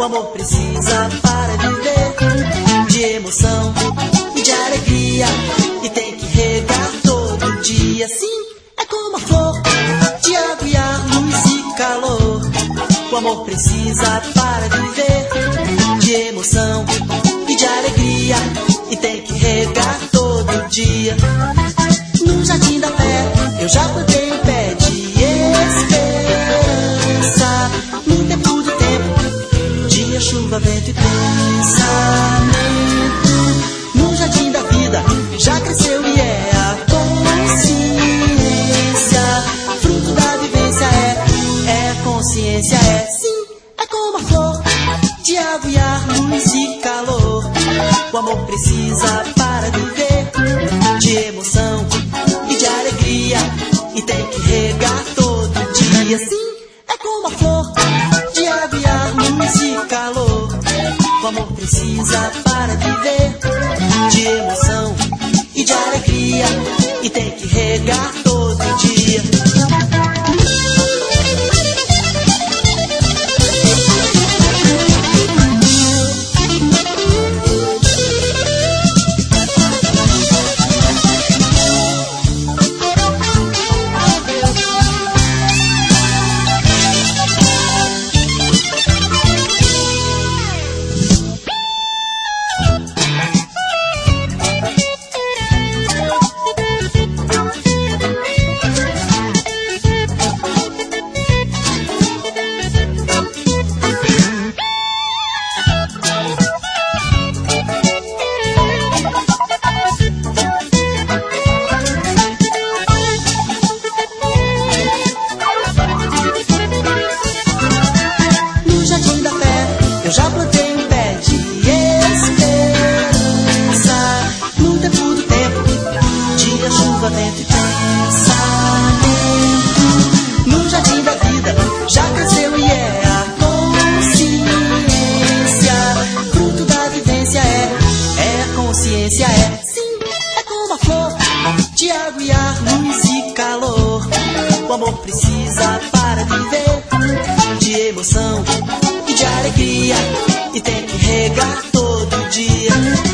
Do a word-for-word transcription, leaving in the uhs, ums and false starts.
O amor precisa para viver de emoção e de alegria, e tem que regar todo dia. Sim, é como a flor de água e ar, luz e calor. O amor precisa para viver de emoção e de alegria, e tem que regar todo dia. No jardim da fé eu já plantei um pé de esperança. No tempo do tempo, dia, chuva, vento e pensamento. No jardim da vida já cresceu e é a consciência. Fruto da vivência é, é consciência é. Sim, é como a flor de água e ar, luz e calor. O amor precisa para viver de emoção e de alegria, e tem que regar todo dia. Sim, é como a flor de água e ar, luz e calor. O amor precisa para viver de emoção e de alegria, e tem que regar todo dia. Já plantei um pé de esperança. No tempo do tempo, dia, chuva, vento e pensamento. No jardim da vida já cresceu e é a consciência. Fruto da vivência é, é a consciência é. Sim, é como a flor de água e ar, luz e calor. O amor precisa para viver de emoção e de alegria, e tem que regar todo dia.